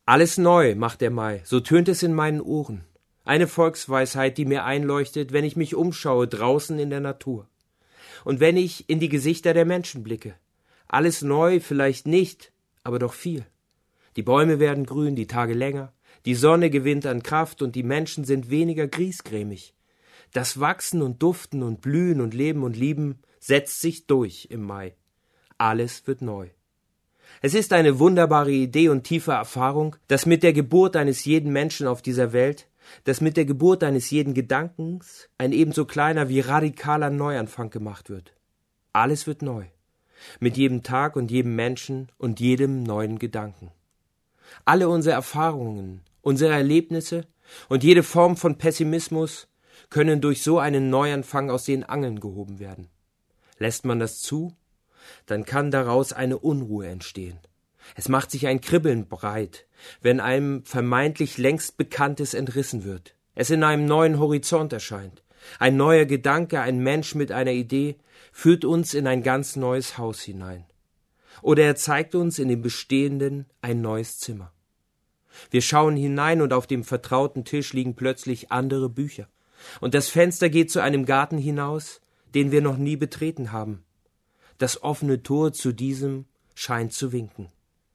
Alles neu macht der Mai, so tönt es in meinen Ohren. Eine Volksweisheit, die mir einleuchtet, wenn ich mich umschaue draußen in der Natur. Und wenn ich in die Gesichter der Menschen blicke. Alles neu, vielleicht nicht, aber doch viel. Die Bäume werden grün, die Tage länger, die Sonne gewinnt an Kraft und die Menschen sind weniger griesgrämig. Das Wachsen und Duften und Blühen und Leben und Lieben setzt sich durch im Mai. Alles wird neu. Es ist eine wunderbare Idee und tiefe Erfahrung, dass mit der Geburt eines jeden Menschen auf dieser Welt, dass mit der Geburt eines jeden Gedankens ein ebenso kleiner wie radikaler Neuanfang gemacht wird. Alles wird neu. Mit jedem Tag und jedem Menschen und jedem neuen Gedanken. Alle unsere Erfahrungen, unsere Erlebnisse und jede Form von Pessimismus können durch so einen Neuanfang aus den Angeln gehoben werden. Lässt man das zu, dann kann daraus eine Unruhe entstehen. Es macht sich ein Kribbeln breit, wenn einem vermeintlich längst Bekanntes entrissen wird, es in einem neuen Horizont erscheint. Ein neuer Gedanke, ein Mensch mit einer Idee, führt uns in ein ganz neues Haus hinein. Oder er zeigt uns in dem Bestehenden ein neues Zimmer. Wir schauen hinein und auf dem vertrauten Tisch liegen plötzlich andere Bücher. Und das Fenster geht zu einem Garten hinaus, den wir noch nie betreten haben. Das offene Tor zu diesem scheint zu winken.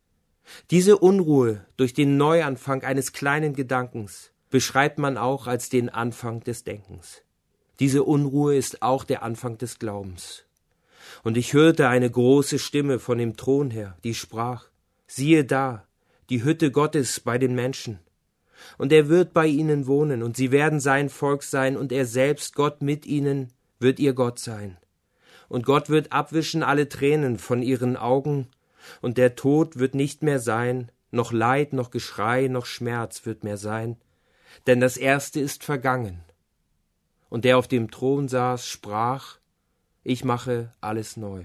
Diese Unruhe durch den Neuanfang eines kleinen Gedankens beschreibt man auch als den Anfang des Denkens. Diese Unruhe ist auch der Anfang des Glaubens. Und ich hörte eine große Stimme von dem Thron her, die sprach: Siehe da, die Hütte Gottes bei den Menschen. Und er wird bei ihnen wohnen, und sie werden sein Volk sein, und er selbst, Gott mit ihnen, wird ihr Gott sein. Und Gott wird abwischen alle Tränen von ihren Augen, und der Tod wird nicht mehr sein, noch Leid, noch Geschrei, noch Schmerz wird mehr sein, denn das Erste ist vergangen. Und der auf dem Thron saß, sprach: Ich mache alles neu.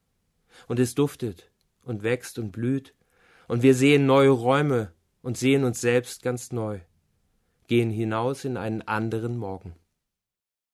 Und es duftet und wächst und blüht, und wir sehen neue Räume und sehen uns selbst ganz neu, gehen hinaus in einen anderen Morgen.